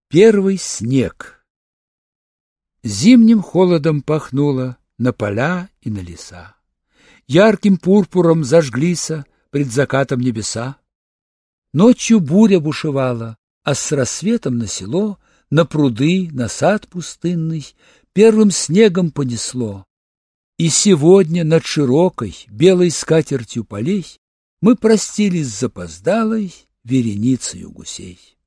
Первый снег. Зимним холодом пахнуло на поля и на леса. Ярким пурпуром зажглися пред закатом небеса. Ночью буря бушевала, а с рассветом на село, на пруды, на сад пустынный первым снегом понесло. И сегодня над широкой белой скатертью полей мы простились с запоздалой вереницею гусей.